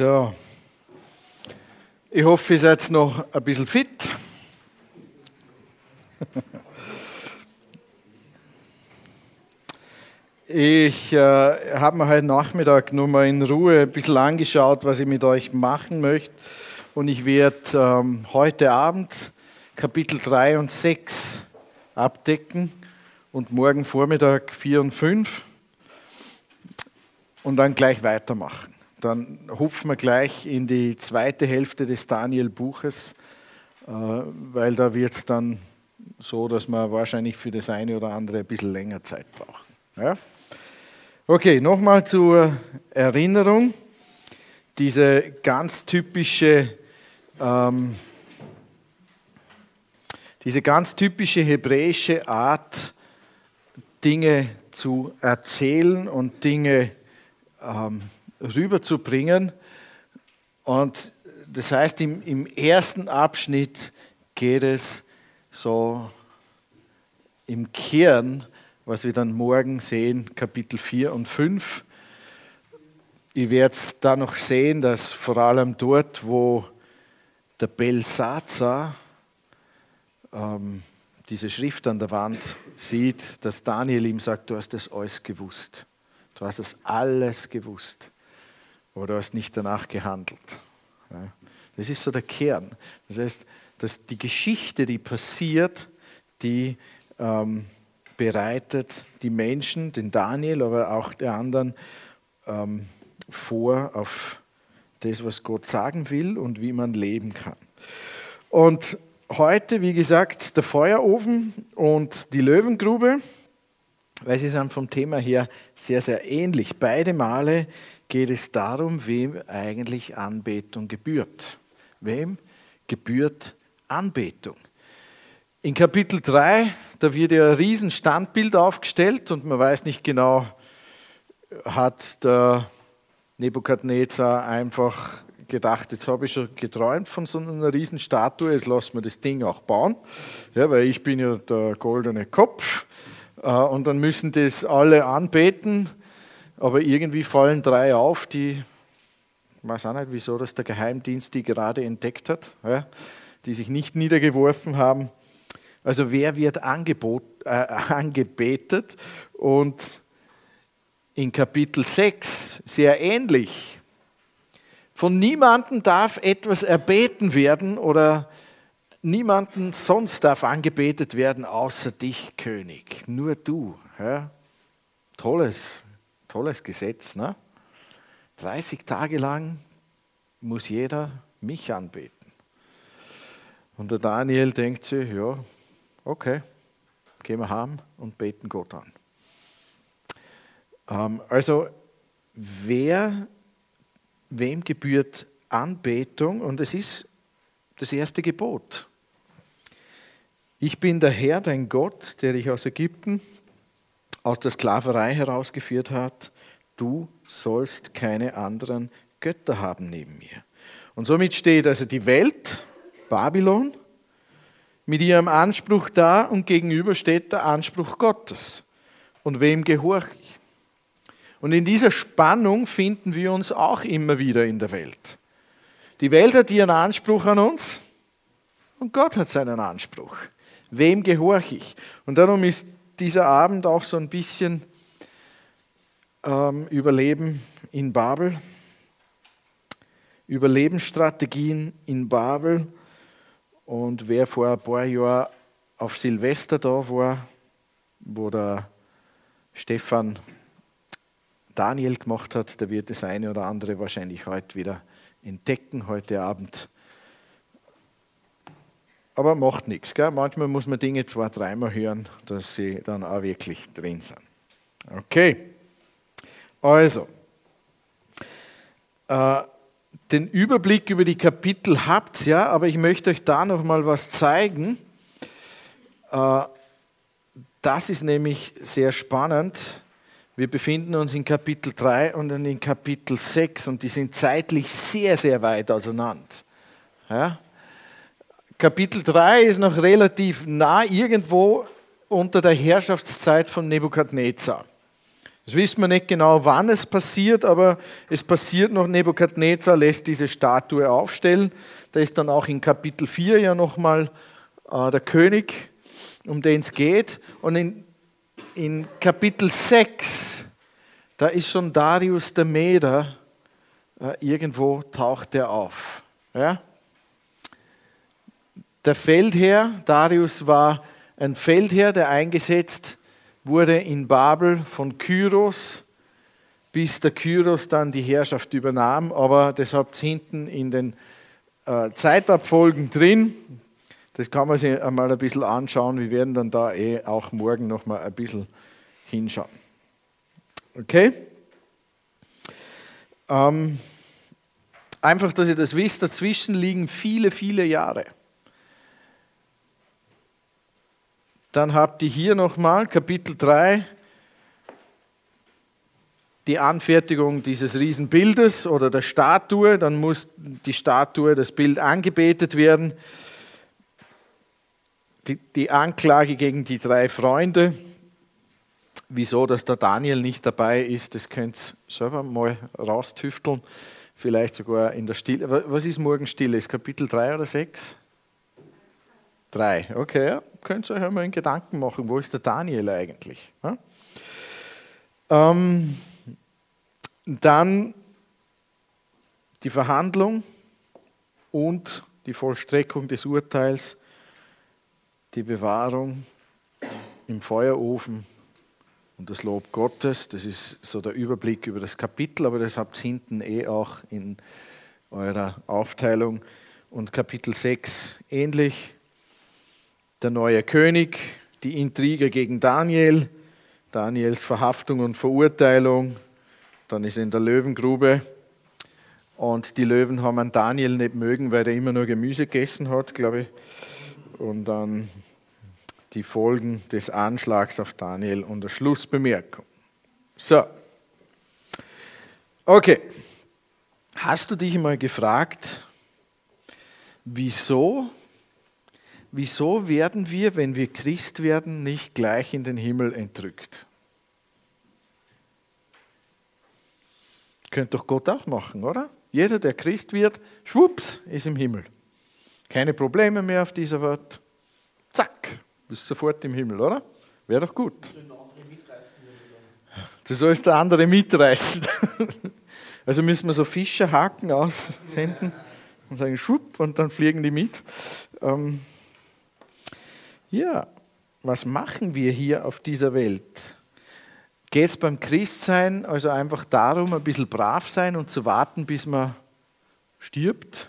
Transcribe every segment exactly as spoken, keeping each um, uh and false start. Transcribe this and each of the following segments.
So, ich hoffe, ihr seid noch ein bisschen fit. Ich äh, habe mir heute Nachmittag nur mal in Ruhe ein bisschen angeschaut, was ich mit euch machen möchte. Und ich werde ähm, heute Abend Kapitel drei und sechs abdecken und morgen Vormittag vier und fünf und dann gleich weitermachen. Dann hupfen wir gleich in die zweite Hälfte des Daniel-Buches, äh, weil da wird es dann so, dass wir wahrscheinlich für das eine oder andere ein bisschen länger Zeit brauchen. Ja? Okay, nochmal zur Erinnerung. Diese ganz typische, ähm, diese ganz typische hebräische Art, Dinge zu erzählen und Dinge ähm, rüberzubringen. Und das heißt, im, im ersten Abschnitt geht es so im Kern, was wir dann morgen sehen, Kapitel vier und fünf. Ihr werdet da noch sehen, dass vor allem dort, wo der Belsazar ähm, diese Schrift an der Wand sieht, dass Daniel ihm sagt, du hast das alles gewusst. Du hast das alles gewusst. Aber du hast nicht danach gehandelt. Das ist so der Kern. Das heißt, dass die Geschichte, die passiert, die ähm, bereitet die Menschen, den Daniel, aber auch die anderen, ähm, vor auf das, was Gott sagen will und wie man leben kann. Und heute, wie gesagt, der Feuerofen und die Löwengrube, weil sie sind vom Thema her sehr, sehr ähnlich. Beide Male geht es darum, wem eigentlich Anbetung gebührt. Wem gebührt Anbetung? In Kapitel drei, da wird ja ein riesen Standbild aufgestellt und man weiß nicht genau, hat der Nebukadnezar einfach gedacht, jetzt habe ich schon geträumt von so einer riesen Statue, jetzt lassen wir das Ding auch bauen, ja, weil ich bin ja der goldene Kopf und dann müssen das alle anbeten, aber irgendwie fallen drei auf, die, ich weiß auch nicht, wieso das der Geheimdienst die gerade entdeckt hat, ja, die sich nicht niedergeworfen haben. Also wer wird angebot, äh, angebetet? Und in Kapitel sechs, sehr ähnlich, von niemandem darf etwas erbeten werden oder niemanden sonst darf angebetet werden, außer dich, König. Nur du. Ja? Tolles, tolles Gesetz. Ne? dreißig Tage lang muss jeder mich anbeten. Und der Daniel denkt sich, ja, okay, gehen wir heim und beten Gott an. Ähm, also, wer, wem gebührt Anbetung? Und es ist das erste Gebot. Ich bin der Herr, dein Gott, der dich aus Ägypten, aus der Sklaverei herausgeführt hat. Du sollst keine anderen Götter haben neben mir. Und somit steht also die Welt, Babylon, mit ihrem Anspruch da und gegenüber steht der Anspruch Gottes. Und wem gehorche ich? Und in dieser Spannung finden wir uns auch immer wieder in der Welt. Die Welt hat ihren Anspruch an uns und Gott hat seinen Anspruch. Wem gehorche ich? Und darum ist dieser Abend auch so ein bisschen ähm, Überleben in Babel, Überlebensstrategien in Babel. Und wer vor ein paar Jahren auf Silvester da war, wo der Stefan Daniel gemacht hat, der wird das eine oder andere wahrscheinlich heute wieder entdecken, heute Abend. Aber macht nichts. Gell? Manchmal muss man Dinge zwei, dreimal hören, dass sie dann auch wirklich drin sind. Okay, also, äh, den Überblick über die Kapitel habt ihr, ja, aber ich möchte euch da noch mal was zeigen. Äh, das ist nämlich sehr spannend. Wir befinden uns in Kapitel drei und dann in Kapitel sechs und die sind zeitlich sehr, sehr weit auseinander. Ja? Kapitel drei ist noch relativ nah irgendwo unter der Herrschaftszeit von Nebukadnezar. Das wissen wir nicht genau, wann es passiert, aber es passiert noch. Nebukadnezar lässt diese Statue aufstellen. Da ist dann auch in Kapitel vier ja nochmal äh, der König, um den es geht. Und in, in Kapitel sechs, da ist schon Darius der Meder, äh, irgendwo taucht er auf. Ja? Der Feldherr, Darius war ein Feldherr, der eingesetzt wurde in Babel von Kyros, bis der Kyros dann die Herrschaft übernahm. Aber das habt ihr hinten in den äh, Zeitabfolgen drin. Das kann man sich einmal ein bisschen anschauen. Wir werden dann da eh auch morgen noch mal ein bisschen hinschauen. Okay? Ähm, einfach, dass ihr das wisst, dazwischen liegen viele, viele Jahre. Dann habt ihr hier nochmal Kapitel drei, die Anfertigung dieses Riesenbildes oder der Statue. Dann muss die Statue, das Bild angebetet werden. Die, die Anklage gegen die drei Freunde. Wieso, dass der Daniel nicht dabei ist, das könnt ihr selber mal raustüfteln. Vielleicht sogar in der Stille. Was ist morgen Stille? Ist Kapitel drei oder sechs? drei, okay, ja. Könnt ihr euch einmal einen Gedanken machen, wo ist der Daniel eigentlich? Ja? Ähm, dann die Verhandlung und die Vollstreckung des Urteils, die Bewahrung im Feuerofen und das Lob Gottes. Das ist so der Überblick über das Kapitel, aber das habt ihr hinten eh auch in eurer Aufteilung. Und Kapitel sechs ähnlich. Der neue König, die Intrige gegen Daniel, Daniels Verhaftung und Verurteilung, dann ist er in der Löwengrube und die Löwen haben an Daniel nicht mögen, weil er immer nur Gemüse gegessen hat, glaube ich. Und dann die Folgen des Anschlags auf Daniel und der Schlussbemerkung. So, okay. Hast du dich mal gefragt, wieso Wieso werden wir, wenn wir Christ werden, nicht gleich in den Himmel entrückt? Könnte doch Gott auch machen, oder? Jeder, der Christ wird, schwupps, ist im Himmel. Keine Probleme mehr auf dieser Welt. Zack, bist sofort im Himmel, oder? Wäre doch gut. Du sollst der andere mitreißen. Also müssen wir so Fischerhaken aussenden und sagen, schwupp, und dann fliegen die mit. Ähm, Ja, was machen wir hier auf dieser Welt? Geht es beim Christsein also einfach darum, ein bisschen brav sein und zu warten, bis man stirbt?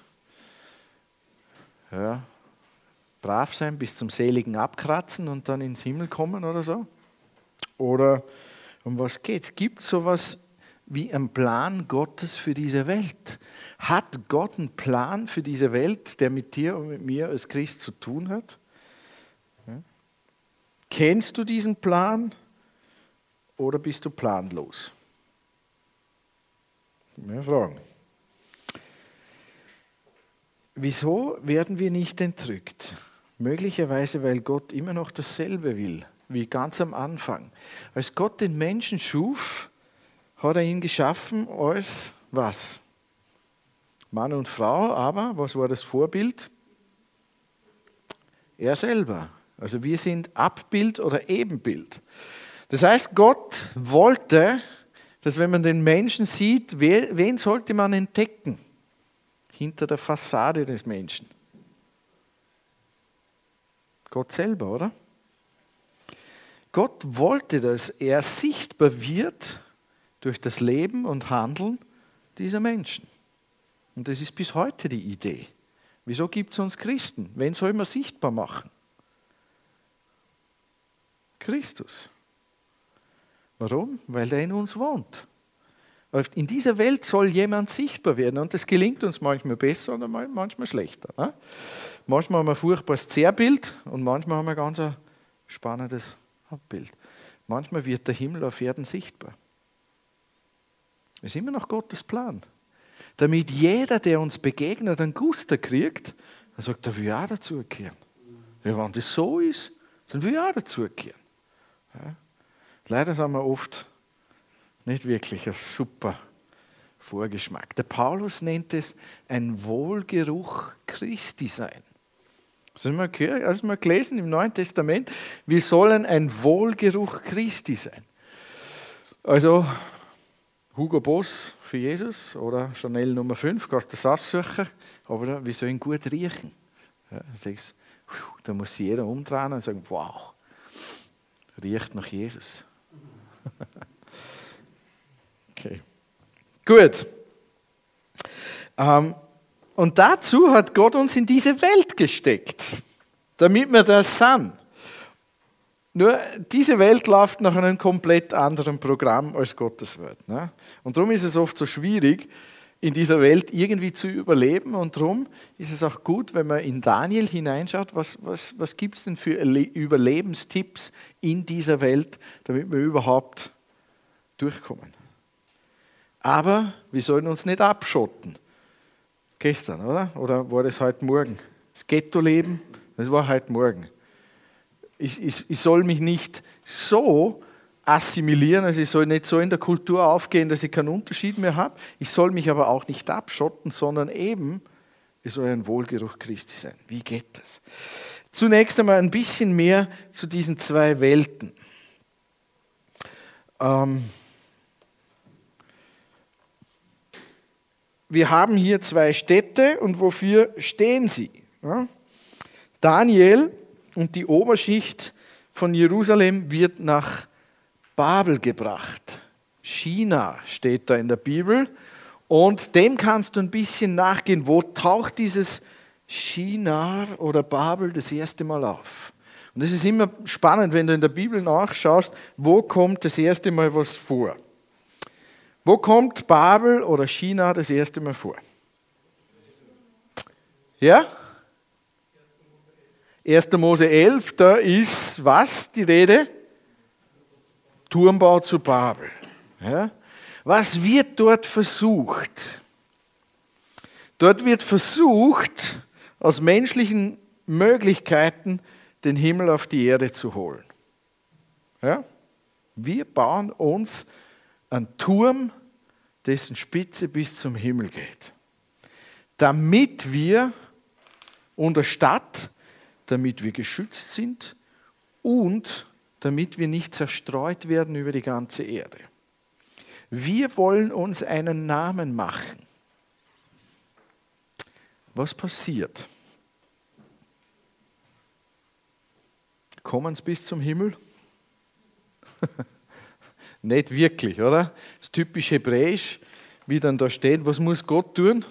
Ja, brav sein bis zum seligen Abkratzen und dann ins Himmel kommen oder so? Oder um was geht es? Gibt es sowas wie einen Plan Gottes für diese Welt? Hat Gott einen Plan für diese Welt, der mit dir und mit mir als Christ zu tun hat? Kennst du diesen Plan oder bist du planlos? Mehr Fragen. Wieso werden wir nicht entrückt? Möglicherweise, weil Gott immer noch dasselbe will, wie ganz am Anfang. Als Gott den Menschen schuf, hat er ihn geschaffen als was? Mann und Frau, aber was war das Vorbild? Er selber. Also wir sind Abbild oder Ebenbild. Das heißt, Gott wollte, dass wenn man den Menschen sieht, wen sollte man entdecken? Hinter der Fassade des Menschen. Gott selber, oder? Gott wollte, dass er sichtbar wird durch das Leben und Handeln dieser Menschen. Und das ist bis heute die Idee. Wieso gibt es uns Christen? Wen soll man sichtbar machen? Christus. Warum? Weil er in uns wohnt. In dieser Welt soll jemand sichtbar werden und das gelingt uns manchmal besser oder manchmal schlechter. Ne? Manchmal haben wir ein furchtbares Zerrbild und manchmal haben wir ein ganz ein spannendes Abbild. Manchmal wird der Himmel auf Erden sichtbar. Das ist immer noch Gottes Plan. Damit jeder, der uns begegnet, einen Guster kriegt, dann sagt er, will ich auch dazugehören. Ja, wenn das so ist, dann will ich auch dazugehören. Ja. Leider sind wir oft Nicht wirklich ein super Vorgeschmack. Der Paulus nennt es ein Wohlgeruch Christi sein. Das haben wir gehört, das haben wir gelesen im Neuen Testament. Wir sollen ein Wohlgeruch Christi sein. Also Hugo Boss für Jesus oder Chanel Nummer fünf, kannst du das aussuchen, aber wir sollen gut riechen. Ja, sagst, da muss sich jeder umdrehen und sagen, wow, riecht nach Jesus. Okay. Gut. Ähm, und dazu hat Gott uns in diese Welt gesteckt, damit wir das sind. Nur diese Welt läuft nach einem komplett anderen Programm als Gottes Welt. Ne? Und darum ist es oft so schwierig, in dieser Welt irgendwie zu überleben. Und darum ist es auch gut, wenn man in Daniel hineinschaut, was, was, was gibt es denn für Überlebenstipps in dieser Welt, damit wir überhaupt durchkommen. Aber wir sollen uns nicht abschotten. Gestern, oder? Oder war das heute Morgen? Das Ghetto-Leben, das war heute Morgen. Ich, ich, ich soll mich nicht so assimilieren, also ich soll nicht so in der Kultur aufgehen, dass ich keinen Unterschied mehr habe. Ich soll mich aber auch nicht abschotten, sondern eben, es soll ein Wohlgeruch Christi sein. Wie geht das? Zunächst einmal ein bisschen mehr zu diesen zwei Welten. Ähm, wir haben hier zwei Städte und wofür stehen sie? Ja? Daniel und die Oberschicht von Jerusalem wird nach Babel gebracht. China steht da in der Bibel und dem kannst du ein bisschen nachgehen. Wo taucht dieses Shinar oder Babel das erste Mal auf? Und es ist immer spannend, wenn du in der Bibel nachschaust, wo kommt das erste Mal was vor? Wo kommt Babel oder China das erste Mal vor? Ja? erster Mose elf, da ist was die Rede? Turmbau zu Babel. Ja? Was wird dort versucht? Dort wird versucht, aus menschlichen Möglichkeiten den Himmel auf die Erde zu holen. Ja? Wir bauen uns einen Turm, dessen Spitze bis zum Himmel geht. Damit wir unter Stadt, damit wir geschützt sind und damit wir nicht zerstreut werden über die ganze Erde. Wir wollen uns einen Namen machen. Was passiert? Kommen sie bis zum Himmel? Nicht wirklich, oder? Das ist typisch hebräisch, wie dann da steht, was muss Gott tun?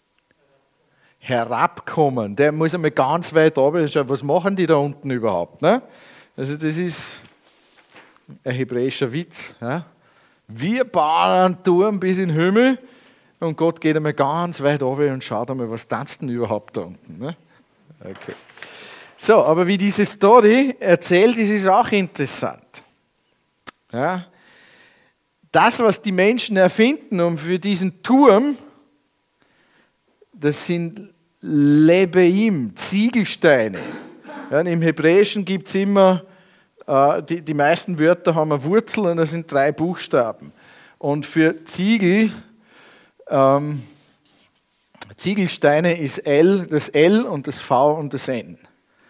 Herabkommen. Der muss einmal ganz weit runter. Was machen die da unten überhaupt? Ne? Also das ist ein hebräischer Witz. Ja? Wir bauen einen Turm bis in den Himmel und Gott geht einmal ganz weit runter und schaut einmal, was tanzt denn überhaupt da unten. Ne? Okay. So, aber wie diese Story erzählt ist, ist auch interessant. Ja? Das, was die Menschen erfinden, um für diesen Turm, das sind Lebeim, Ziegelsteine. Ja, im Hebräischen gibt es immer, äh, die, die meisten Wörter haben eine Wurzel und das sind drei Buchstaben. Und für Ziegel, ähm, Ziegelsteine ist L, das L und das V und das N.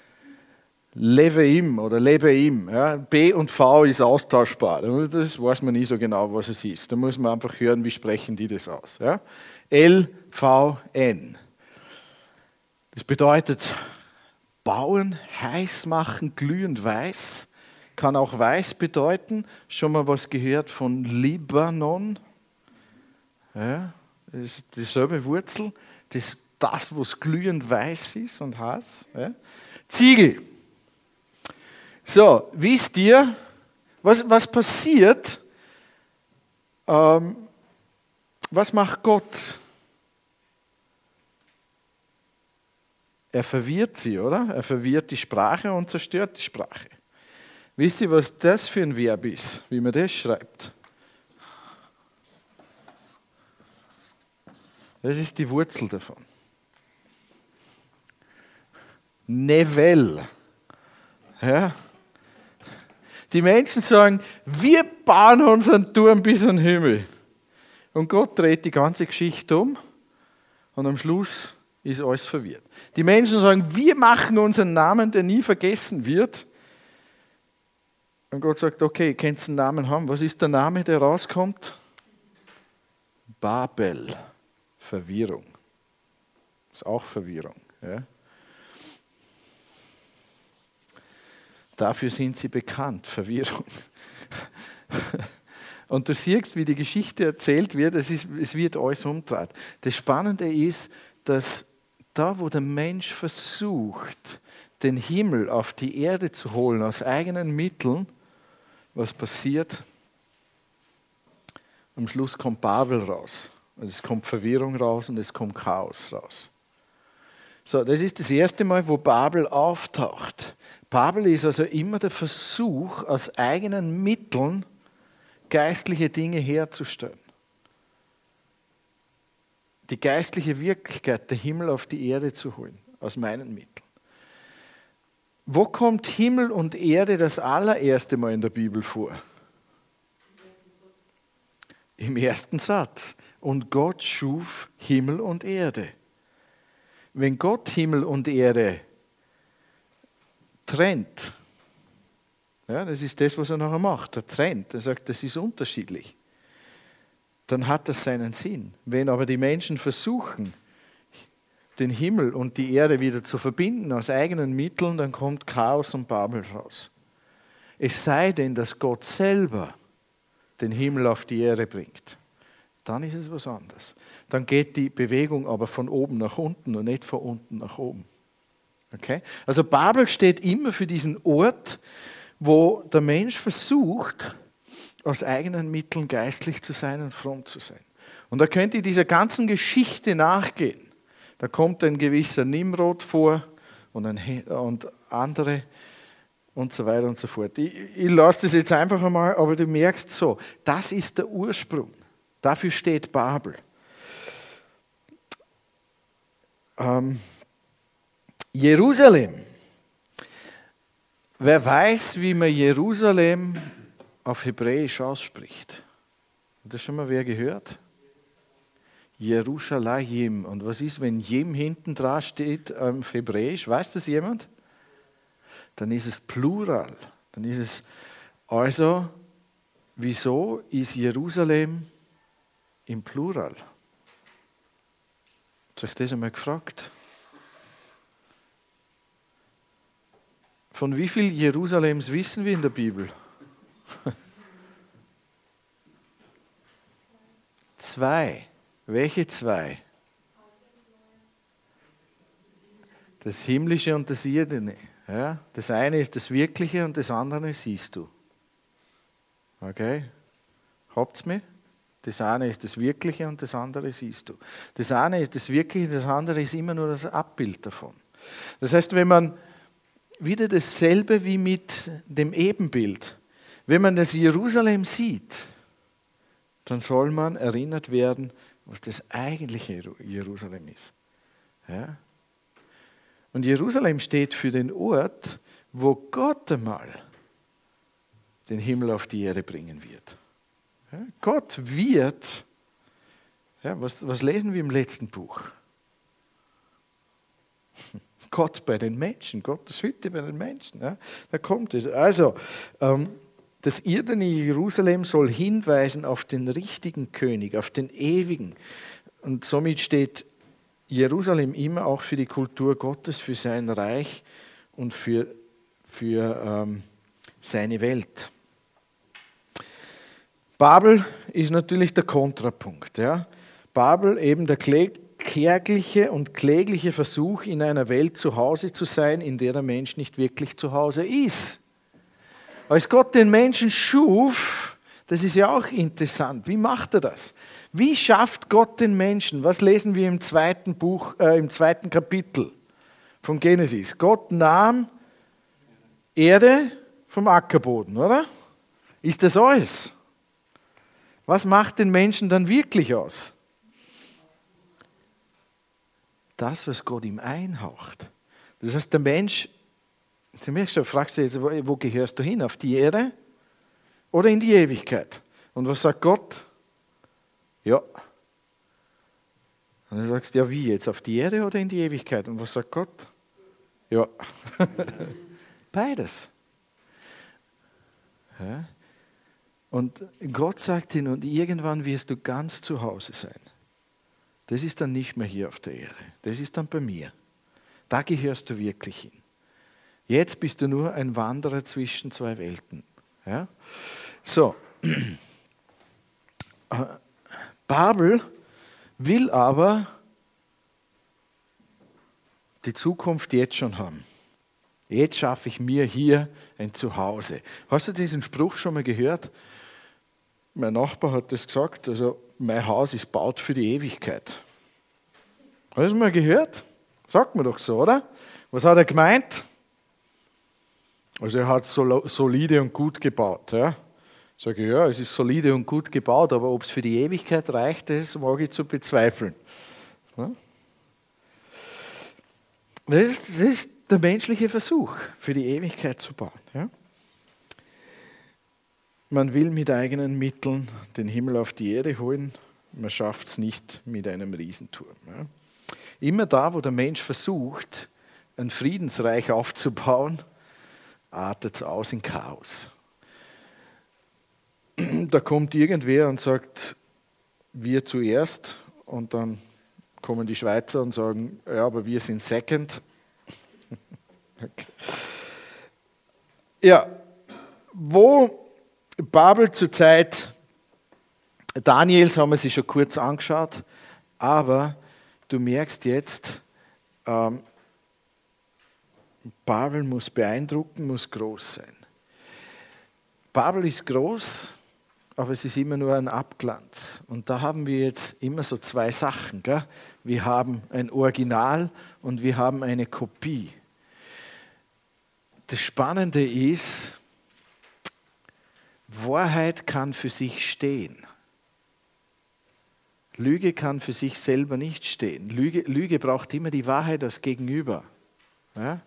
Lebeim oder Lebeim. Ja, B und V ist austauschbar. Das weiß man nie so genau, was es ist. Da muss man einfach hören, wie sprechen die das aus. Ja? L, V, N. Das bedeutet bauen, heiß machen, glühend weiß. Kann auch weiß bedeuten. Schon mal was gehört von Libanon? Ja, das ist dieselbe Wurzel. Das ist das, was glühend weiß ist und heiß. Ja? Ziegel. So, wisst ihr, was, was passiert? Ähm, was macht Gott? Er verwirrt sie, oder? Er verwirrt die Sprache und zerstört die Sprache. Wisst ihr, was das für ein Verb ist, wie man das schreibt? Das ist die Wurzel davon. Nevel. Ja? Die Menschen sagen, wir bauen unseren Turm bis an den Himmel. Und Gott dreht die ganze Geschichte um und am Schluss ist alles verwirrt. Die Menschen sagen, wir machen unseren Namen, der nie vergessen wird. Und Gott sagt, okay, ihr könnt einen Namen haben. Was ist der Name, der rauskommt? Babel. Verwirrung. Das ist auch Verwirrung. Ja? Dafür sind sie bekannt, Verwirrung. Und du siehst, wie die Geschichte erzählt wird, es, ist, es wird alles umgedreht. Das Spannende ist, dass da, wo der Mensch versucht, den Himmel auf die Erde zu holen aus eigenen Mitteln, was passiert? Am Schluss kommt Babel raus. Und es kommt Verwirrung raus und es kommt Chaos raus. So, das ist das erste Mal, wo Babel auftaucht. Babel ist also immer der Versuch, aus eigenen Mitteln geistliche Dinge herzustellen. Die geistliche Wirklichkeit, der Himmel auf die Erde zu holen, aus meinen Mitteln. Wo kommt Himmel und Erde das allererste Mal in der Bibel vor? Im ersten Satz. Und Gott schuf Himmel und Erde. Wenn Gott Himmel und Erde trennt, ja, das ist das, was er nachher macht, er trennt, er sagt, das ist unterschiedlich, dann hat das seinen Sinn. Wenn aber die Menschen versuchen, den Himmel und die Erde wieder zu verbinden aus eigenen Mitteln, dann kommt Chaos und Babel raus. Es sei denn, dass Gott selber den Himmel auf die Erde bringt. Dann ist es was anderes. Dann geht die Bewegung aber von oben nach unten und nicht von unten nach oben. Okay? Also Babel steht immer für diesen Ort, wo der Mensch versucht, aus eigenen Mitteln geistlich zu sein und fromm zu sein. Und da könnt ihr dieser ganzen Geschichte nachgehen. Da kommt ein gewisser Nimrod vor und, ein, und andere und so weiter und so fort. Ich, ich lasse das jetzt einfach einmal, aber du merkst so, das ist der Ursprung. Dafür steht Babel. Ähm, Jerusalem. Wer weiß, wie man Jerusalem auf Hebräisch ausspricht? Hat das schon mal wer gehört? Jerusalem. Und was ist, wenn Jem hinten dran steht auf Hebräisch? Weiß das jemand? Dann ist es Plural. Dann ist es also, wieso ist Jerusalem im Plural? Habt ihr euch das einmal gefragt? Von wie viel Jerusalems wissen wir in der Bibel? Zwei. Welche zwei? Das Himmlische und das Irdene. Ja? Das eine ist das Wirkliche und das andere siehst du. Okay? Habt's mir? Das eine ist das Wirkliche und das andere siehst du. Das eine ist das Wirkliche, das andere ist immer nur das Abbild davon. Das heißt, wenn man wieder dasselbe wie mit dem Ebenbild, wenn man das Jerusalem sieht, dann soll man erinnert werden, was das eigentliche Jerusalem ist. Ja? Und Jerusalem steht für den Ort, wo Gott einmal den Himmel auf die Erde bringen wird. Ja? Gott wird, ja, was, was lesen wir im letzten Buch? Gott bei den Menschen, Gottes Hütte bei den Menschen. Ja? Da kommt es. Also, ähm, das irdene Jerusalem soll hinweisen auf den richtigen König, auf den ewigen. Und somit steht Jerusalem immer auch für die Kultur Gottes, für sein Reich und für, für ähm, seine Welt. Babel ist natürlich der Kontrapunkt. Ja? Babel eben der kärgliche und klägliche Versuch, in einer Welt zu Hause zu sein, in der der Mensch nicht wirklich zu Hause ist. Als Gott den Menschen schuf, das ist ja auch interessant, wie macht er das? Wie schafft Gott den Menschen? Was lesen wir im zweiten Buch, äh, im zweiten Kapitel von Genesis? Gott nahm Erde vom Ackerboden, oder? Ist das alles? Was macht den Menschen dann wirklich aus? Das, was Gott ihm einhaucht. Das heißt, der Mensch Du merkst schon, fragst du jetzt, wo, wo gehörst du hin? Auf die Erde oder in die Ewigkeit? Und was sagt Gott? Ja. Und du sagst, ja wie jetzt? Auf die Erde oder in die Ewigkeit? Und was sagt Gott? Ja. Beides. Ja. Und Gott sagt ihn, und irgendwann wirst du ganz zu Hause sein. Das ist dann nicht mehr hier auf der Erde. Das ist dann bei mir. Da gehörst du wirklich hin. Jetzt bist du nur ein Wanderer zwischen zwei Welten. Ja? So. Babel will aber die Zukunft jetzt schon haben. Jetzt schaffe ich mir hier ein Zuhause. Hast du diesen Spruch schon mal gehört? Mein Nachbar hat das gesagt, also mein Haus ist baut für die Ewigkeit. Hast du das mal gehört? Sagt man doch so, oder? Was hat er gemeint? Also er hat solide und gut gebaut. Ja? Sage ich, ja, es ist solide und gut gebaut, aber ob es für die Ewigkeit reicht, das wage ich zu bezweifeln. Ja? Das ist, das ist der menschliche Versuch, für die Ewigkeit zu bauen. Ja? Man will mit eigenen Mitteln den Himmel auf die Erde holen, man schafft es nicht mit einem Riesenturm. Ja? Immer da, wo der Mensch versucht, ein Friedensreich aufzubauen, artet es aus in Chaos. Da kommt irgendwer und sagt, wir zuerst, und dann kommen die Schweizer und sagen, ja, aber wir sind second. Okay. Ja, wo Babel zur Zeit Daniels haben wir sich schon kurz angeschaut, aber du merkst jetzt, ähm, Babel muss beeindrucken, muss groß sein. Babel ist groß, aber es ist immer nur ein Abglanz. Und da haben wir jetzt immer so zwei Sachen. Gell? Wir haben ein Original und wir haben eine Kopie. Das Spannende ist, Wahrheit kann für sich stehen. Lüge kann für sich selber nicht stehen. Lüge, Lüge braucht immer die Wahrheit als Gegenüber. Ja?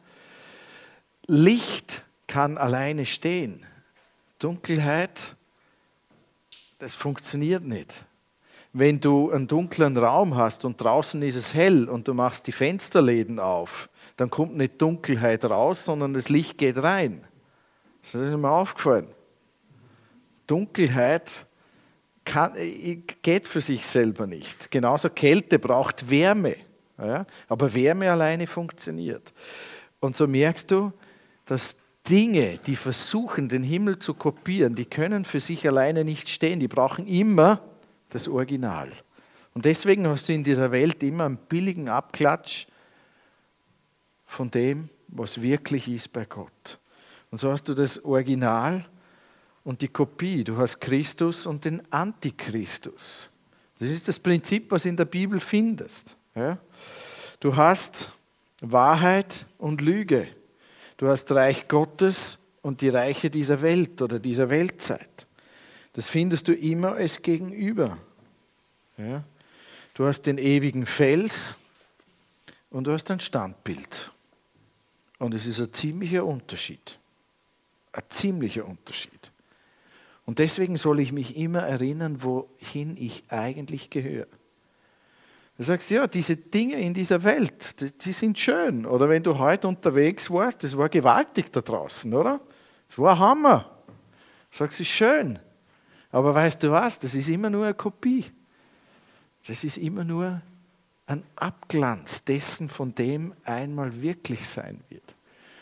Licht kann alleine stehen. Dunkelheit, das funktioniert nicht. Wenn du einen dunklen Raum hast und draußen ist es hell und du machst die Fensterläden auf, dann kommt nicht Dunkelheit raus, sondern das Licht geht rein. Das ist mir aufgefallen. Dunkelheit kann, geht für sich selber nicht. Genauso Kälte braucht Wärme. Ja? Aber Wärme alleine funktioniert. Und so merkst du, dass Dinge, die versuchen, den Himmel zu kopieren, die können für sich alleine nicht stehen. Die brauchen immer das Original. Und deswegen hast du in dieser Welt immer einen billigen Abklatsch von dem, was wirklich ist bei Gott. Und so hast du das Original und die Kopie. Du hast Christus und den Antichristus. Das ist das Prinzip, was du in der Bibel findest. Ja? Du hast Wahrheit und Lüge. Du hast Reich Gottes und die Reiche dieser Welt oder dieser Weltzeit. Das findest du immer als Gegenüber. Ja? Du hast den ewigen Fels und du hast ein Standbild. Und es ist ein ziemlicher Unterschied. Ein ziemlicher Unterschied. Und deswegen soll ich mich immer erinnern, wohin ich eigentlich gehöre. Du sagst, ja, diese Dinge in dieser Welt, die, die sind schön. Oder wenn du heute unterwegs warst, das war gewaltig da draußen, oder? Das war ein Hammer. Du sagst, es ist schön. Aber weißt du was, das ist immer nur eine Kopie. Das ist immer nur ein Abglanz dessen, von dem einmal wirklich sein wird.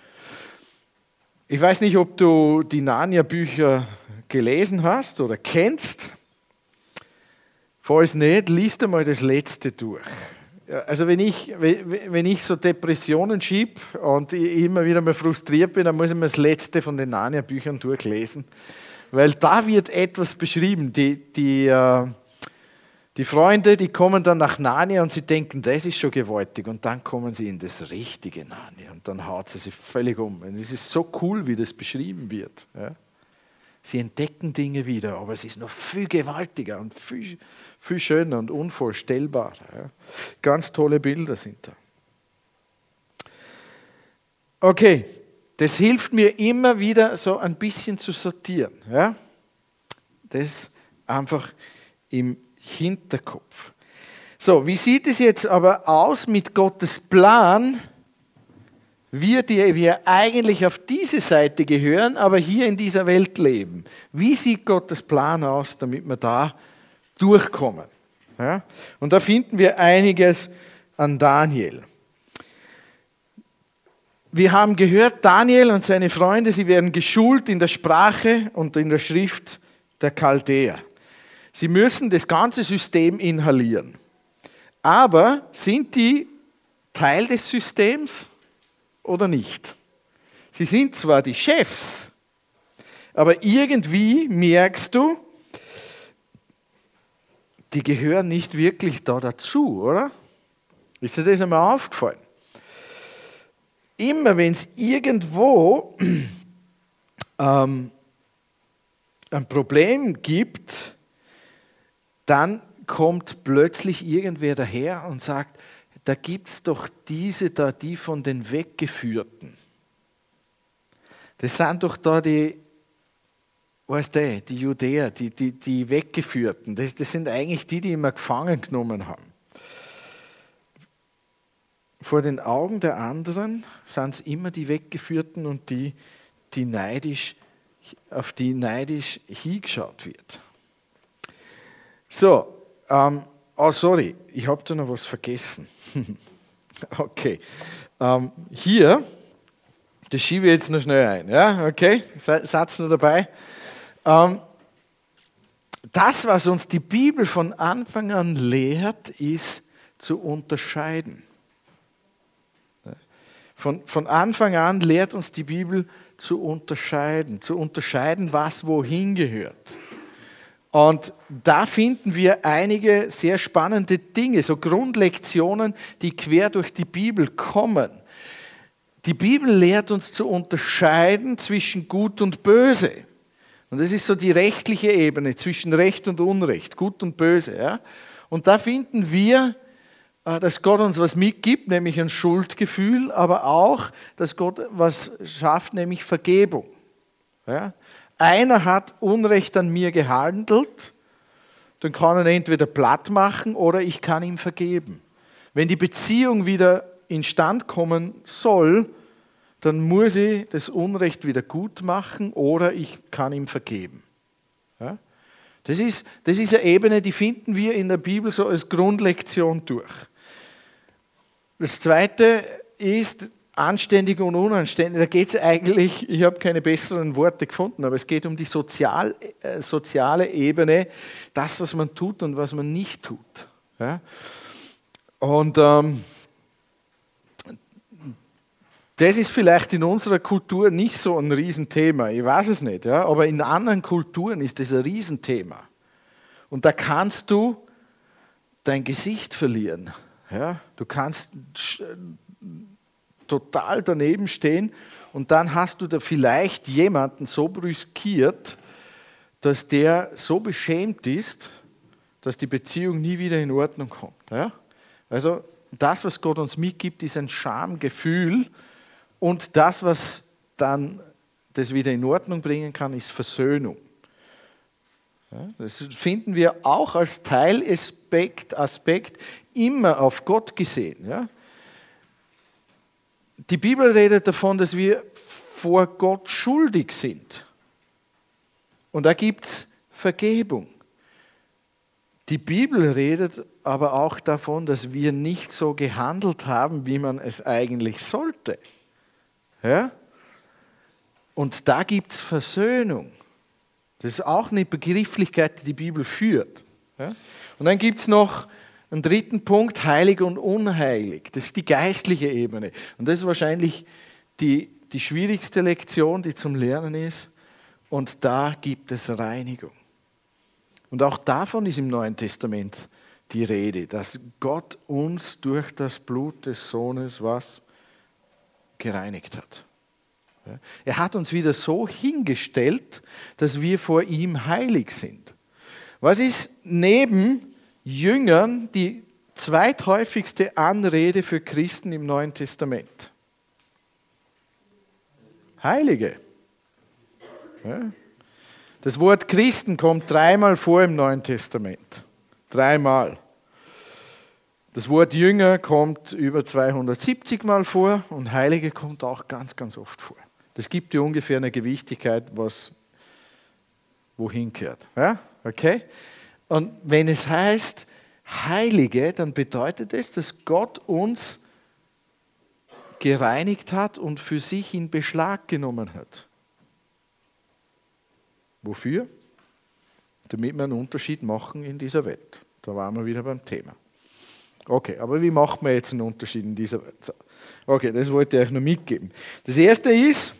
Ich weiß nicht, ob du die Narnia-Bücher gelesen hast oder kennst. Falls nicht, liest einmal das letzte durch. Also wenn ich, wenn ich so Depressionen schiebe und immer wieder mal frustriert bin, dann muss ich mir das letzte von den Narnia-Büchern durchlesen. Weil da wird etwas beschrieben. Die, die, die Freunde, die kommen dann nach Narnia und sie denken, das ist schon gewaltig. Und dann kommen sie in das richtige Narnia und dann haut sie sich völlig um. Und es ist so cool, wie das beschrieben wird. Ja. Sie entdecken Dinge wieder, aber es ist noch viel gewaltiger und viel, viel schöner und unvorstellbarer. Ja. Ganz tolle Bilder sind da. Okay, Das hilft mir immer wieder so ein bisschen zu sortieren. Ja? Das einfach im Hinterkopf. So, wie sieht es jetzt aber aus mit Gottes Plan? Wir, die wir eigentlich auf diese Seite gehören, aber hier in dieser Welt leben. Wie sieht Gottes Plan aus, damit wir da durchkommen? Ja? Und da finden wir einiges an Daniel. Wir haben gehört, Daniel und seine Freunde, sie werden geschult in der Sprache und in der Schrift der Chaldäer. Sie müssen das ganze System inhalieren. Aber sind die Teil des Systems oder nicht? Sie sind zwar die Chefs, aber irgendwie merkst du, die gehören nicht wirklich da dazu, oder? Ist dir das einmal aufgefallen? Immer wenn es irgendwo ähm, ein Problem gibt, dann kommt plötzlich irgendwer daher und sagt, da gibt es doch diese da, die von den Weggeführten. Das sind doch da die, weißt du, die Judäer, die, die, die Weggeführten. Das, das sind eigentlich die, die immer gefangen genommen haben. Vor den Augen der anderen sind es immer die Weggeführten und die, die neidisch, auf die neidisch hingeschaut wird. So, ähm, oh sorry, ich habe da noch was vergessen. Okay, ähm, hier, das schiebe ich jetzt noch schnell ein. Ja, okay, Satz noch dabei. Ähm, das, was uns die Bibel von Anfang an lehrt, ist zu unterscheiden. Von, von Anfang an lehrt uns die Bibel zu unterscheiden, zu unterscheiden, was wohin gehört. Und da finden wir einige sehr spannende Dinge, so Grundlektionen, die quer durch die Bibel kommen. Die Bibel lehrt uns zu unterscheiden zwischen Gut und Böse. Und das ist so die rechtliche Ebene zwischen Recht und Unrecht, Gut und Böse. Ja? Und da finden wir, dass Gott uns was mitgibt, nämlich ein Schuldgefühl, aber auch, dass Gott was schafft, nämlich Vergebung. Ja? Einer hat Unrecht an mir gehandelt, dann kann er ihn entweder platt machen oder ich kann ihm vergeben. Wenn die Beziehung wieder instand kommen soll, dann muss ich das Unrecht wieder gut machen oder ich kann ihm vergeben. Ja? Das ist, das ist eine Ebene, die finden wir in der Bibel so als Grundlektion durch. Das Zweite ist anständig und unanständig. Da geht es eigentlich, ich habe keine besseren Worte gefunden, aber es geht um die sozial, äh, soziale Ebene, das, was man tut und was man nicht tut. Ja? Und ähm, das ist vielleicht in unserer Kultur nicht so ein Riesenthema, ich weiß es nicht, ja? Aber in anderen Kulturen ist das ein Riesenthema. Und da kannst du dein Gesicht verlieren. Ja? Du kannst total daneben stehen und dann hast du da vielleicht jemanden so brüskiert, dass der so beschämt ist, dass die Beziehung nie wieder in Ordnung kommt. Ja? Also das, was Gott uns mitgibt, ist ein Schamgefühl und das, was dann das wieder in Ordnung bringen kann, ist Versöhnung. Ja? Das finden wir auch als Teilaspekt Aspekt immer auf Gott gesehen. Ja? Die Bibel redet davon, dass wir vor Gott schuldig sind. Und da gibt es Vergebung. Die Bibel redet aber auch davon, dass wir nicht so gehandelt haben, wie man es eigentlich sollte. Ja? Und da gibt es Versöhnung. Das ist auch eine Begrifflichkeit, die die Bibel führt. Ja? Und dann gibt es noch einen dritten Punkt, heilig und unheilig. Das ist die geistliche Ebene. Und das ist wahrscheinlich die, die schwierigste Lektion, die zum Lernen ist. Und da gibt es Reinigung. Und auch davon ist im Neuen Testament die Rede, dass Gott uns durch das Blut des Sohnes was gereinigt hat. Er hat uns wieder so hingestellt, dass wir vor ihm heilig sind. Was ist neben Jüngern die zweithäufigste Anrede für Christen im Neuen Testament? Heilige. Ja. Das Wort Christen kommt dreimal vor im Neuen Testament. Dreimal. Das Wort Jünger kommt über zweihundertsiebzig Mal vor und Heilige kommt auch ganz, ganz oft vor. Das gibt dir ungefähr eine Gewichtigkeit, was wohin gehört. Ja? Okay? Und wenn es heißt Heilige, dann bedeutet es, dass Gott uns gereinigt hat und für sich in Beschlag genommen hat. Wofür? Damit wir einen Unterschied machen in dieser Welt. Da waren wir wieder beim Thema. Okay, aber wie macht man jetzt einen Unterschied in dieser Welt? So. Okay, das wollte ich euch noch mitgeben. Das erste ist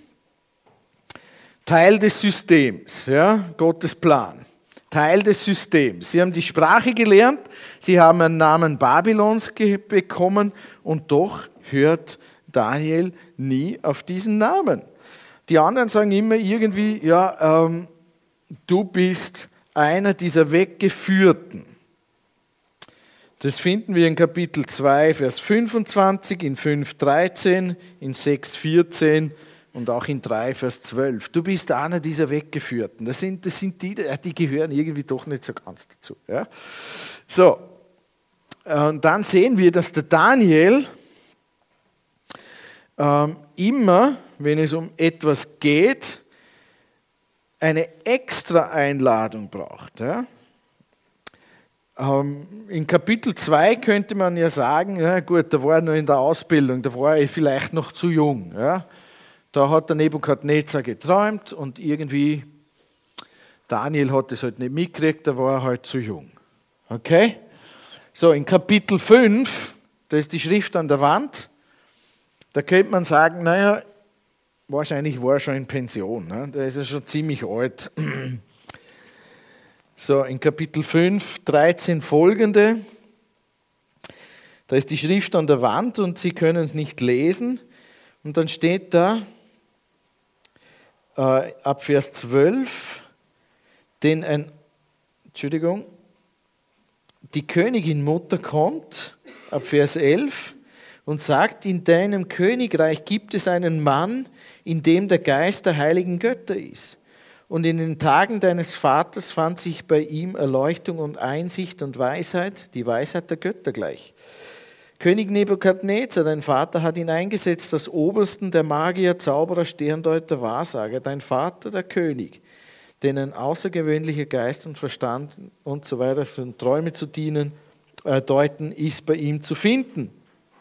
Teil des Systems, ja, Gottes Plan. Teil des Systems. Sie haben die Sprache gelernt, sie haben einen Namen Babylons bekommen und doch hört Daniel nie auf diesen Namen. Die anderen sagen immer irgendwie, ja, ähm, du bist einer dieser Weggeführten. Das finden wir in Kapitel zwei, Vers fünfundzwanzig, in fünf, dreizehn, in sechs, vierzehn und auch in drei, Vers zwölf. Du bist einer dieser Weggeführten. Das sind, das sind die, die gehören irgendwie doch nicht so ganz dazu. Ja? So, und dann sehen wir, dass der Daniel ähm, immer, wenn es um etwas geht, eine extra Einladung braucht. Ja? In Kapitel zwei könnte man ja sagen, ja gut, da war er noch in der Ausbildung, da war er vielleicht noch zu jung. Ja? Da hat der Nebukadnezar geträumt und irgendwie, Daniel hat es halt nicht mitgekriegt, da war er halt zu jung. Okay? So, in Kapitel fünf, da ist die Schrift an der Wand, da könnte man sagen, naja, wahrscheinlich war er schon in Pension, ne? Da ist er schon ziemlich alt. So, in Kapitel fünf, dreizehn folgende, da ist die Schrift an der Wand und Sie können es nicht lesen. Und dann steht da, äh, ab Vers zwölf, denn ein, Entschuldigung, die Königin Mutter kommt, ab Vers elf, und sagt, in deinem Königreich gibt es einen Mann, in dem der Geist der heiligen Götter ist. Und in den Tagen deines Vaters fand sich bei ihm Erleuchtung und Einsicht und Weisheit, die Weisheit der Götter gleich. König Nebukadnezar, dein Vater, hat ihn eingesetzt als Obersten der Magier, Zauberer, Sterndeuter, Wahrsager, dein Vater, der König, den ein außergewöhnlicher Geist und Verstand und so weiter für Träume zu dienen, äh, deuten, ist bei ihm zu finden.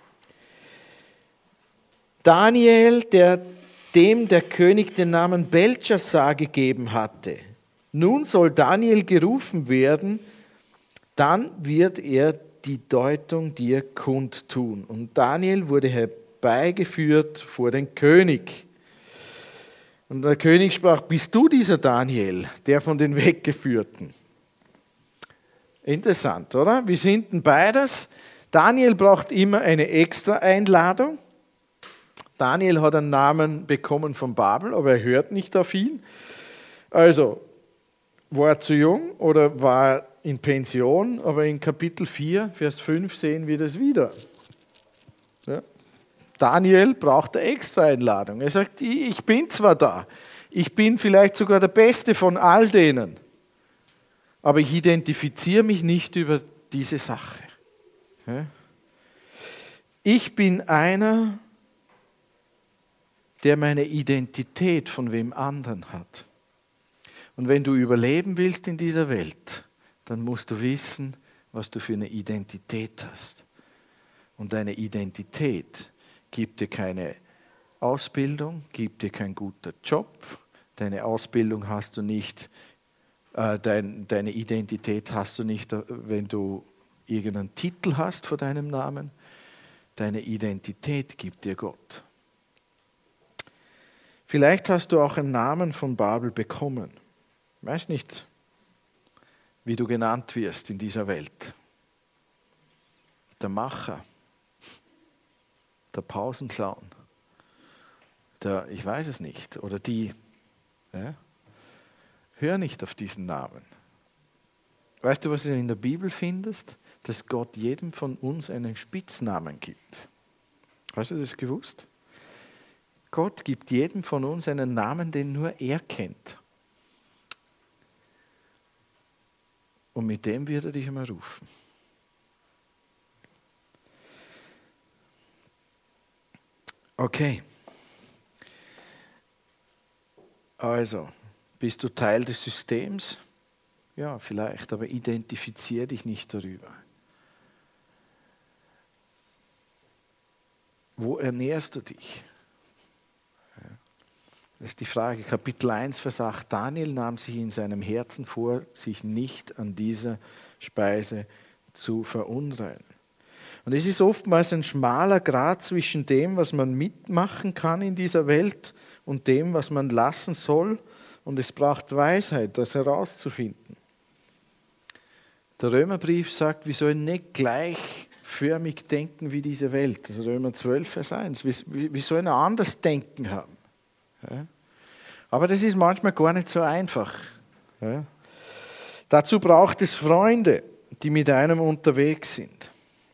Daniel, der dem der König den Namen Beltschasar gegeben hatte. Nun soll Daniel gerufen werden, dann wird er die Deutung dir kundtun. Und Daniel wurde herbeigeführt vor den König. Und der König sprach, bist du dieser Daniel, der von den Weggeführten? Interessant, oder? Wir sind denn beides. Daniel braucht immer eine extra Einladung. Daniel hat einen Namen bekommen von Babel, aber er hört nicht auf ihn. Also, war er zu jung oder war er in Pension? Aber in Kapitel vier, Vers fünf sehen wir das wieder. Ja. Daniel braucht eine extra Einladung. Er sagt, ich bin zwar da, ich bin vielleicht sogar der Beste von all denen, aber ich identifiziere mich nicht über diese Sache. Ja. Ich bin einer, der meine Identität von wem anderen hat. Und wenn du überleben willst in dieser Welt, dann musst du wissen, was du für eine Identität hast. Und deine Identität gibt dir keine Ausbildung, gibt dir kein guter Job. Deine Ausbildung hast du nicht, äh, dein, deine Identität hast du nicht, wenn du irgendeinen Titel hast vor deinem Namen. Deine Identität gibt dir Gott. Vielleicht hast du auch einen Namen von Babel bekommen. Ich weiß nicht, wie du genannt wirst in dieser Welt. Der Macher, der Pausenclown, der, ich weiß es nicht, oder die. Ja? Hör nicht auf diesen Namen. Weißt du, was du in der Bibel findest? Dass Gott jedem von uns einen Spitznamen gibt. Hast du das gewusst? Gott gibt jedem von uns einen Namen, den nur er kennt. Und mit dem wird er dich einmal rufen. Okay. Also, bist du Teil des Systems? Ja, vielleicht, aber identifiziere dich nicht darüber. Wo ernährst du dich? Das ist die Frage. Kapitel eins, Vers acht. Daniel nahm sich in seinem Herzen vor, sich nicht an dieser Speise zu verunreinigen. Und es ist oftmals ein schmaler Grat zwischen dem, was man mitmachen kann in dieser Welt und dem, was man lassen soll. Und es braucht Weisheit, das herauszufinden. Der Römerbrief sagt, wir sollen nicht gleichförmig denken wie diese Welt. Also Römer zwölf, Vers eins. Wir, wir sollen ein anderes Denken haben. Ja. Aber das ist manchmal gar nicht so einfach. Ja. Dazu braucht es Freunde, die mit einem unterwegs sind.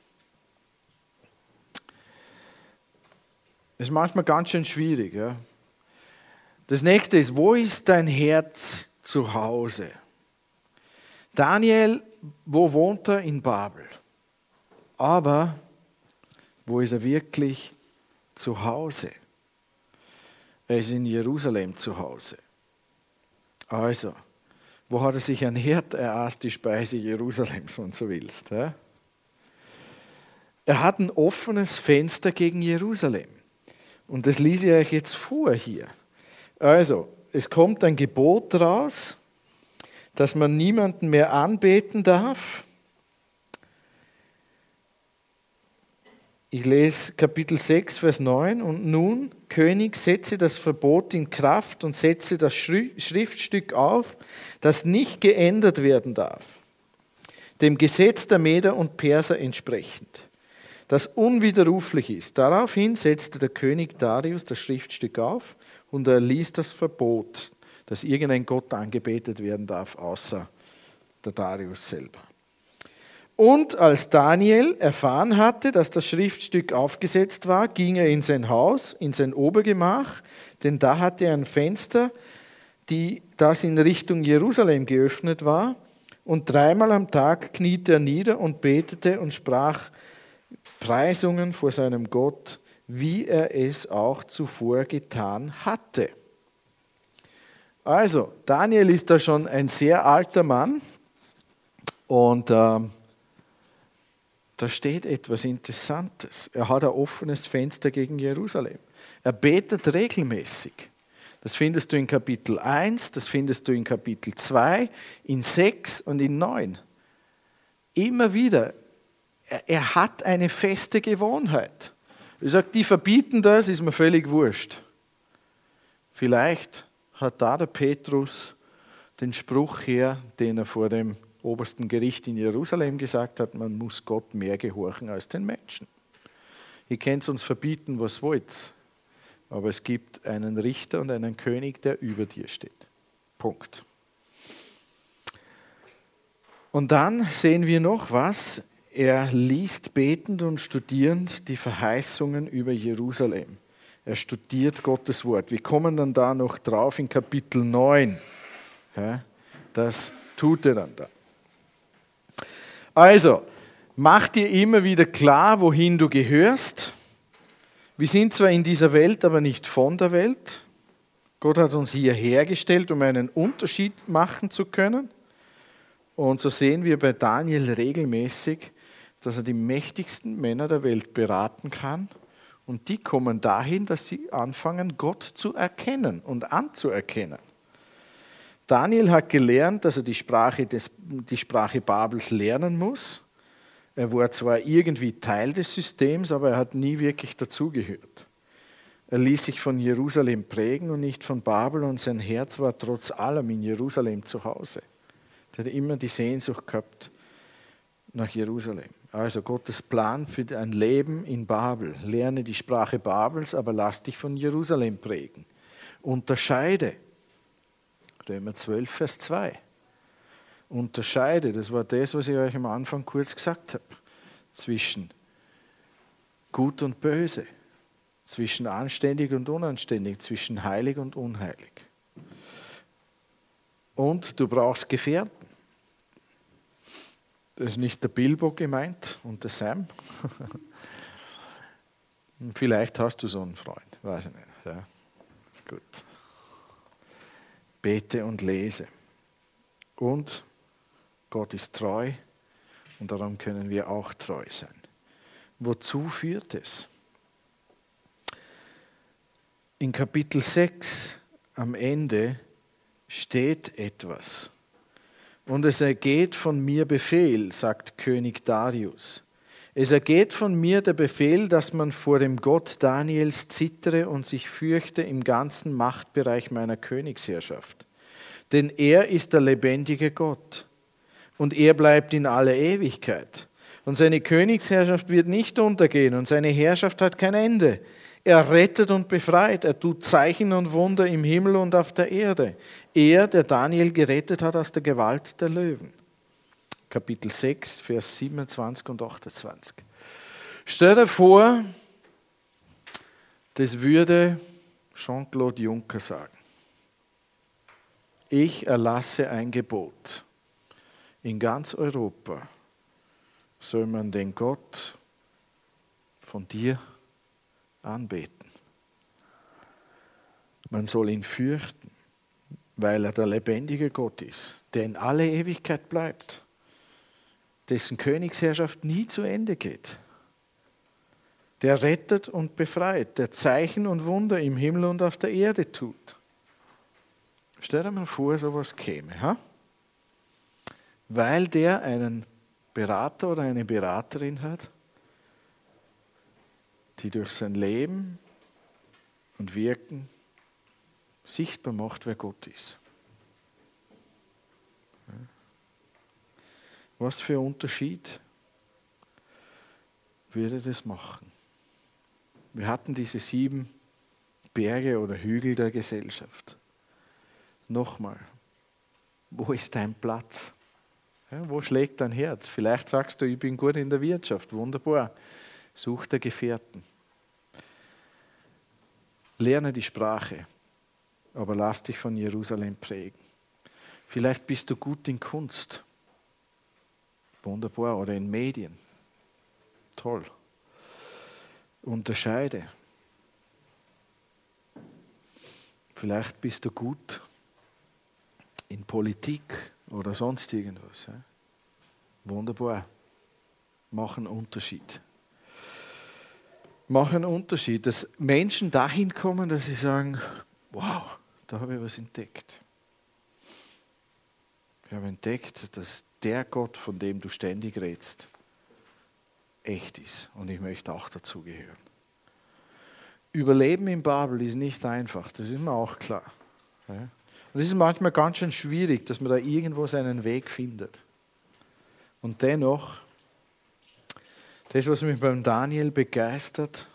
Das ist manchmal ganz schön schwierig. Ja. Das nächste ist, wo ist dein Herz zu Hause? Daniel, wo wohnt er? In Babel. Aber wo ist er wirklich zu Hause? Er ist in Jerusalem zu Hause. Also, wo hat er sich ein Herd? Er aß die Speise Jerusalems, wenn du so willst. Ja? Er hat ein offenes Fenster gegen Jerusalem. Und das lese ich euch jetzt vor hier. Also, es kommt ein Gebot raus, dass man niemanden mehr anbeten darf. Ich lese Kapitel sechs, Vers neun. Und nun, König, setze das Verbot in Kraft und setze das Schriftstück auf, das nicht geändert werden darf, dem Gesetz der Meder und Perser entsprechend, das unwiderruflich ist. Daraufhin setzte der König Darius das Schriftstück auf und erließ das Verbot, dass irgendein Gott angebetet werden darf, außer der Darius selber. Und als Daniel erfahren hatte, dass das Schriftstück aufgesetzt war, ging er in sein Haus, in sein Obergemach, denn da hatte er ein Fenster, die, das in Richtung Jerusalem geöffnet war. Und dreimal am Tag kniete er nieder und betete und sprach Preisungen vor seinem Gott, wie er es auch zuvor getan hatte. Also, Daniel ist da schon ein sehr alter Mann und äh, da steht etwas Interessantes. Er hat ein offenes Fenster gegen Jerusalem. Er betet regelmäßig. Das findest du in Kapitel eins, das findest du in Kapitel zwei, in sechs und in neun. Immer wieder. Er, er hat eine feste Gewohnheit. Ich sage, die verbieten das, ist mir völlig wurscht. Vielleicht hat da der Petrus den Spruch her, den er vor dem obersten Gericht in Jerusalem gesagt hat, man muss Gott mehr gehorchen als den Menschen. Ihr könnt uns verbieten, was wollt, aber es gibt einen Richter und einen König, der über dir steht. Punkt. Und dann sehen wir noch was. Er liest betend und studierend die Verheißungen über Jerusalem. Er studiert Gottes Wort. Wir kommen dann da noch drauf in Kapitel neun. Ja, das tut er dann da. Also, mach dir immer wieder klar, wohin du gehörst. Wir sind zwar in dieser Welt, aber nicht von der Welt. Gott hat uns hier hergestellt, um einen Unterschied machen zu können. Und so sehen wir bei Daniel regelmäßig, dass er die mächtigsten Männer der Welt beraten kann. Und die kommen dahin, dass sie anfangen, Gott zu erkennen und anzuerkennen. Daniel hat gelernt, dass er die Sprache, des, die Sprache Babels lernen muss. Er war zwar irgendwie Teil des Systems, aber er hat nie wirklich dazugehört. Er ließ sich von Jerusalem prägen und nicht von Babel und sein Herz war trotz allem in Jerusalem zu Hause. Er hat immer die Sehnsucht gehabt nach Jerusalem. Also Gottes Plan für ein Leben in Babel. Lerne die Sprache Babels, aber lass dich von Jerusalem prägen. Unterscheide. Römer zwölf, Vers zwei. Unterscheide, das war das, was ich euch am Anfang kurz gesagt habe, zwischen Gut und Böse. zwischen anständig und unanständig, zwischen heilig und unheilig. Und du brauchst Gefährten. Das ist nicht der Bilbo gemeint und der Sam. Vielleicht hast du so einen Freund, weiß ich nicht. Ja, ist gut. Bete und lese. Und Gott ist treu und darum können wir auch treu sein. Wozu führt es? In Kapitel sechs am Ende steht etwas. Und es ergeht von mir Befehl, sagt König Darius. Es ergeht von mir der Befehl, dass man vor dem Gott Daniels zittere und sich fürchte im ganzen Machtbereich meiner Königsherrschaft. Denn er ist der lebendige Gott und er bleibt in aller Ewigkeit. Und seine Königsherrschaft wird nicht untergehen und seine Herrschaft hat kein Ende. Er rettet und befreit, er tut Zeichen und Wunder im Himmel und auf der Erde. Er, der Daniel gerettet hat aus der Gewalt der Löwen. Kapitel sechs, Vers siebenundzwanzig und achtundzwanzig. Stell dir vor, das würde Jean-Claude Juncker sagen. Ich erlasse ein Gebot. In ganz Europa soll man den Gott von dir anbeten. Man soll ihn fürchten, weil er der lebendige Gott ist, der in alle Ewigkeit bleibt, dessen Königsherrschaft nie zu Ende geht, der rettet und befreit, der Zeichen und Wunder im Himmel und auf der Erde tut. Stell dir mal vor, sowas käme. Ha? Weil der einen Berater oder eine Beraterin hat, die durch sein Leben und Wirken sichtbar macht, wer Gott ist. Was für ein Unterschied würde das machen? Wir hatten diese sieben Berge oder Hügel der Gesellschaft. Nochmal, wo ist dein Platz? Ja, wo schlägt dein Herz? Vielleicht sagst du, ich bin gut in der Wirtschaft, wunderbar. Such dir Gefährten. Lerne die Sprache, aber lass dich von Jerusalem prägen. Vielleicht bist du gut in Kunst. Wunderbar. Oder in Medien. Toll. Unterscheide. Vielleicht bist du gut in Politik oder sonst irgendwas. Wunderbar. Mach einen Unterschied. Mach einen Unterschied, dass Menschen dahin kommen, dass sie sagen, wow, da habe ich was entdeckt. Ich habe entdeckt, dass der Gott, von dem du ständig redest, echt ist und ich möchte auch dazugehören. Überleben in Babel ist nicht einfach, das ist mir auch klar. Und es ist manchmal ganz schön schwierig, dass man da irgendwo seinen Weg findet. Und dennoch, das, was mich beim Daniel begeistert,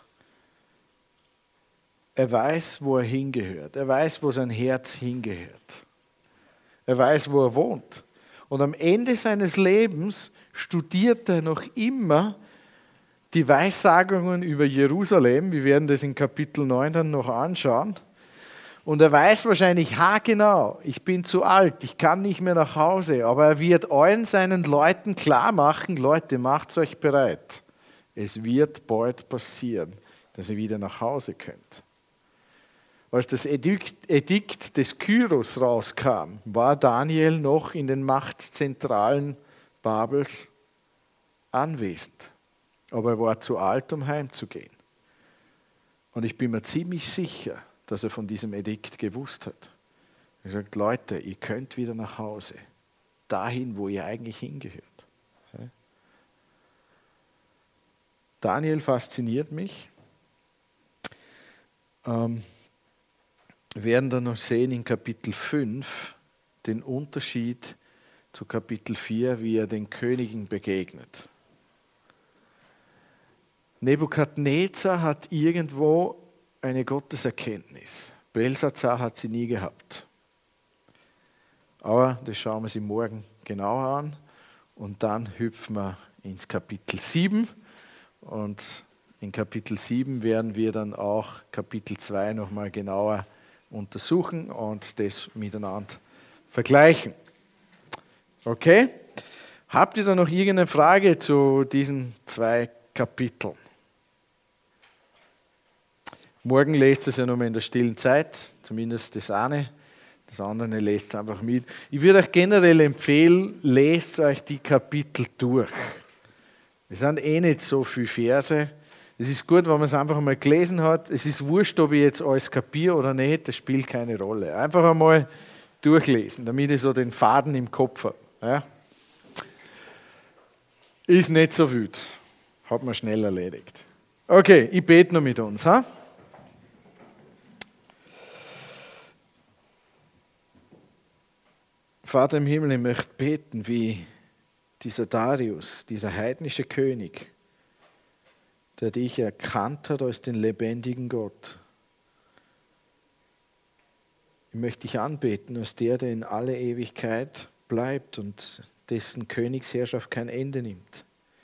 er weiß, wo er hingehört. Er weiß, wo sein Herz hingehört. Er weiß, wo er wohnt. Und am Ende seines Lebens studiert er noch immer die Weissagungen über Jerusalem. Wir werden das in Kapitel neun dann noch anschauen. Und er weiß wahrscheinlich haargenau, ich bin zu alt, ich kann nicht mehr nach Hause. Aber er wird allen seinen Leuten klar machen, Leute, macht euch bereit. Es wird bald passieren, dass ihr wieder nach Hause könnt. Als das Edikt, Edikt des Kyros rauskam, war Daniel noch in den Machtzentralen Babels anwesend. Aber er war zu alt, um heimzugehen. Und ich bin mir ziemlich sicher, dass er von diesem Edikt gewusst hat. Er sagt, Leute, ihr könnt wieder nach Hause. Dahin, wo ihr eigentlich hingehört. Daniel fasziniert mich. Ähm, Wir werden dann noch sehen in Kapitel fünf den Unterschied zu Kapitel vier, wie er den Königen begegnet. Nebukadnezar hat irgendwo eine Gotteserkenntnis. Belsazar hat sie nie gehabt. Aber das schauen wir uns morgen genauer an. Und dann hüpfen wir ins Kapitel sieben und In Kapitel sieben werden wir dann auch Kapitel zwei nochmal genauer untersuchen und das miteinander vergleichen. Okay? Habt ihr da noch irgendeine Frage zu diesen zwei Kapiteln? Morgen lest es ja nochmal in der stillen Zeit, zumindest das eine. Das andere lest es einfach mit. Ich würde euch generell empfehlen, lest euch die Kapitel durch. Es sind eh nicht so viele Verse. Es ist gut, wenn man es einfach einmal gelesen hat. Es ist wurscht, ob ich jetzt alles kapiere oder nicht, das spielt keine Rolle. Einfach einmal durchlesen, damit ich so den Faden im Kopf habe. Ja? Ist nicht so wild. Hat man schnell erledigt. Okay, ich bete noch mit uns. Ha? Vater im Himmel, ich möchte beten, wie dieser Darius, dieser heidnische König, der dich erkannt hat als den lebendigen Gott. Ich möchte dich anbeten als der, der in alle Ewigkeit bleibt und dessen Königsherrschaft kein Ende nimmt.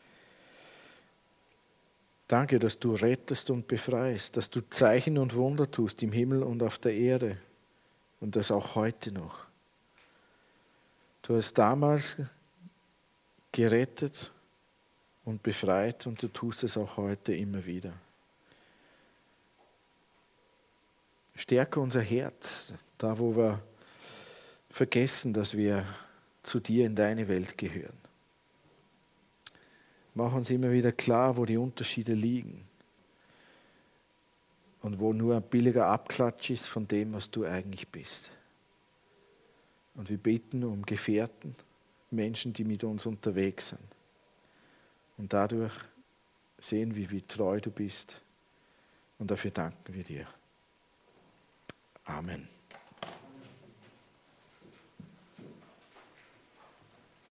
Danke, dass du rettest und befreist, dass du Zeichen und Wunder tust im Himmel und auf der Erde und das auch heute noch. Du hast damals gerettet und befreit und du tust es auch heute immer wieder. Stärke unser Herz, da wo wir vergessen, dass wir zu dir in deine Welt gehören. Mach uns immer wieder klar, wo die Unterschiede liegen und wo nur ein billiger Abklatsch ist von dem, was du eigentlich bist. Und wir beten um Gefährten, Menschen, die mit uns unterwegs sind. Und dadurch sehen wir, wie treu du bist. Und dafür danken wir dir. Amen.